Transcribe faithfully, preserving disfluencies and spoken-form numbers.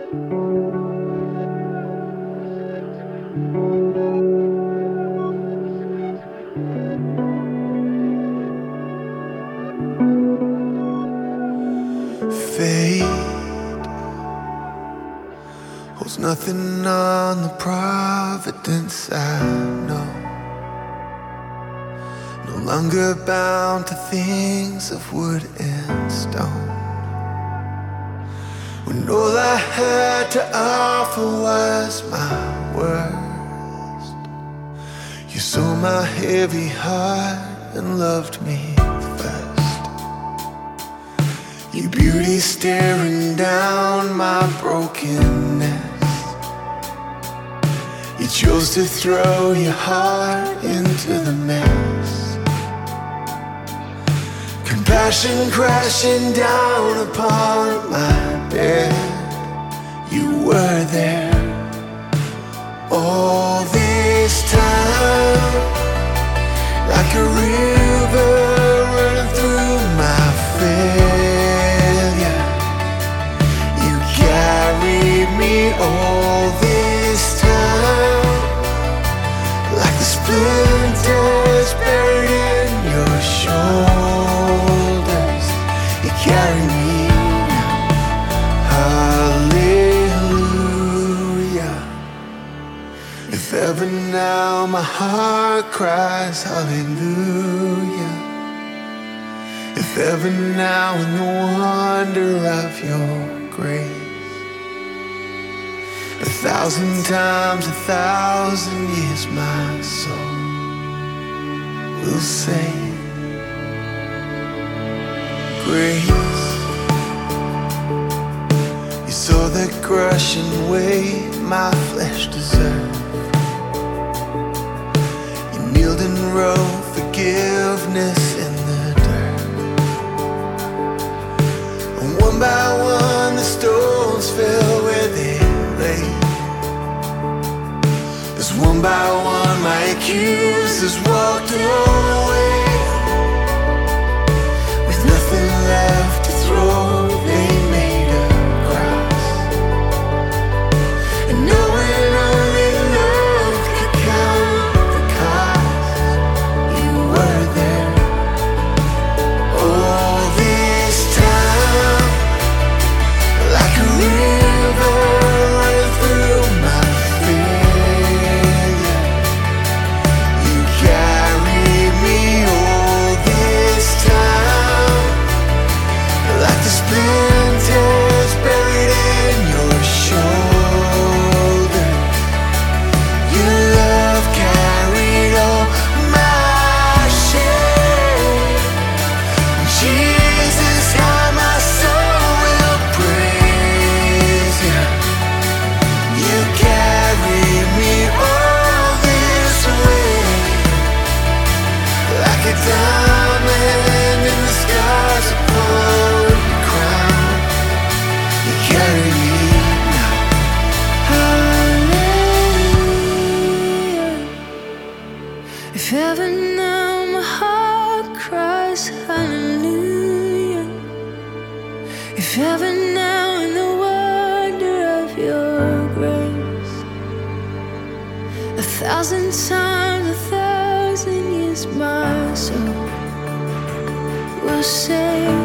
Fate holds nothing on the providence I know. No longer bound to things of wood and stone. When all I had to offer was my worst, you saw my heavy heart and loved me first. Your beauty staring down my brokenness. You chose to throw your heart into the mess. Compassion crashing down upon my bed. You were there all this time, like a river running through my failure. You carried me all this time, like the splinters buried in your shoulders. You carry me now. Hallelujah. If ever now my heart cries hallelujah. If ever now in the wonder of your grace, a thousand times, a thousand years my soul will sing grace. You saw the crushing weight my flesh deserved. You kneeled and wrote forgiveness in the dirt. And one by one the stones fell where they lay. As one by one my accusers walked away. With nothing left to throw, they made a cross. And knowing only love could count the cost, you were there all this time, like a river running through my failure. You carried me all this time, like the splinters buried in your shoulders. Your love carried all my shame. Jesus, how my soul will praise you. You carried me all this way, like a diamond in the scars upon the crown. You carry me now. Hallelujah. If ever now my heart cries hallelujah. If ever now in the wonder of your grace, a thousand times, a thousand years my soul will say